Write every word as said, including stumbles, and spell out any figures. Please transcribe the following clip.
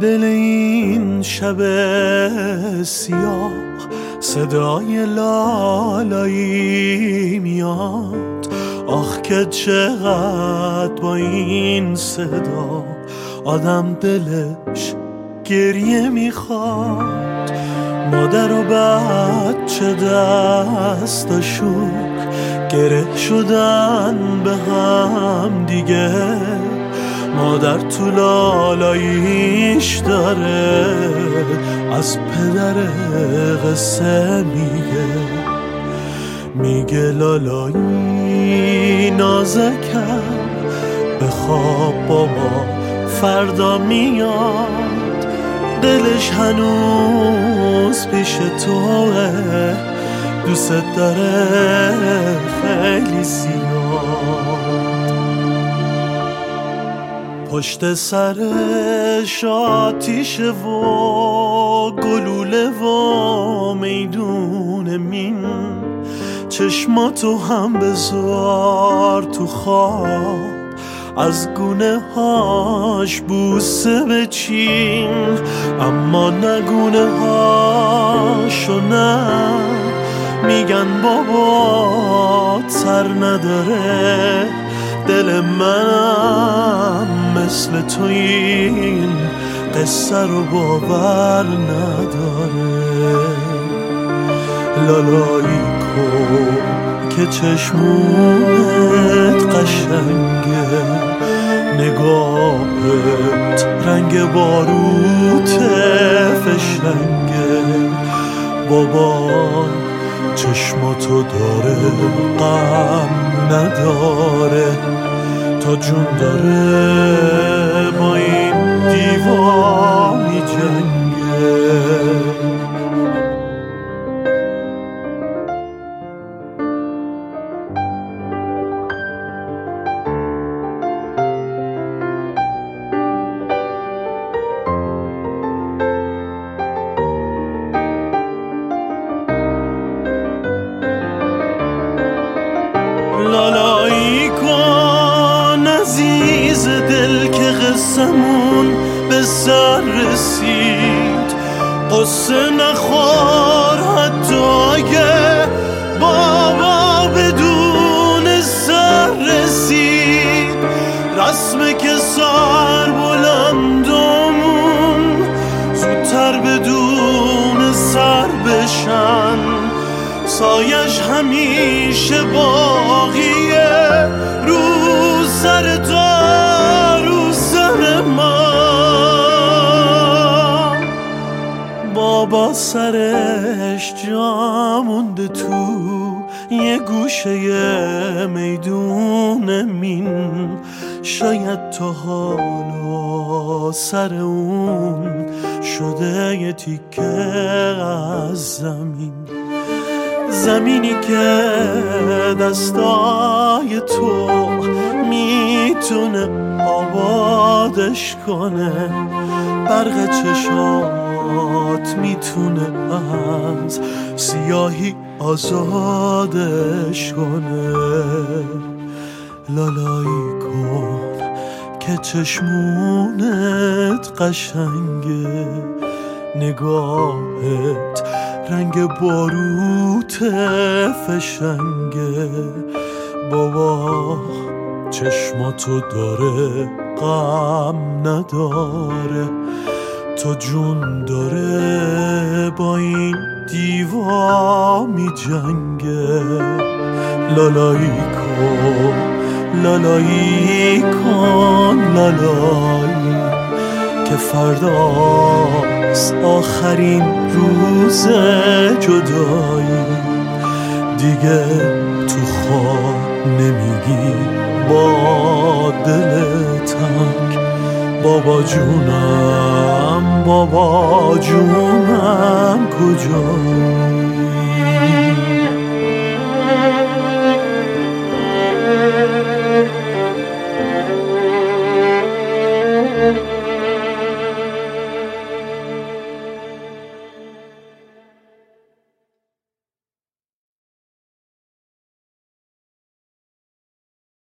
دل این شب سیاه صدای لالایی میاد. آخ که چقدر با این صدا آدم دلش گریه میخواد. مادر و بچه دستاشون گره شدن به هم دیگه. مادر تو لالاییش داره از پدر قصه میگه. میگه لالایی نازکم بخواب بابا فردا میاد. دلش هنوز پیش توه دوست داره خیلی زیاد. پشت سرش آتیشه و گلوله و میدون مین. چشماتو هم بذار تو خواب از گونه هاش بوسه بچین. اما نگونه هاشو نه میگن بابا تر نداره. دل منم مثل تو این قصه رو باور نداره. لالایی کن که چشمونت قشنگه. نگاهت رنگ باروت فشنگه. بابا چشماتو داره غم نداره. تا جون داره با این دیوا می جنگه. لالایی کن عزیز دل که قصمون به سر رسید. قصه نخور حتی اگه بابا بدون سر رسید. رسمه که سر بلندمون زودتر بدون سر بشن. سایش همیشه باقیه رو سر تو رو سر من. بابا سرش جا مونده تو یه گوشه میدون مین. شاید تا حالا سر اون شده یه تیکه از زمین. زمینی که دستای تو میتونه آبادش کنه. برق چشات میتونه از سیاهی آزادش کنه. لالایی کن که چشمونت قشنگه. نگاهت رنگ باروت فشنگه. بابا چشماتو داره غم نداره. تا جون داره با این دیوا می جنگه. لالایی کن لالایی کن لالایی که فرداست آخرین روز جدایی. دیگه تو خواب نمیگی با دل تنگ بابا جونم بابا جونم کجایی.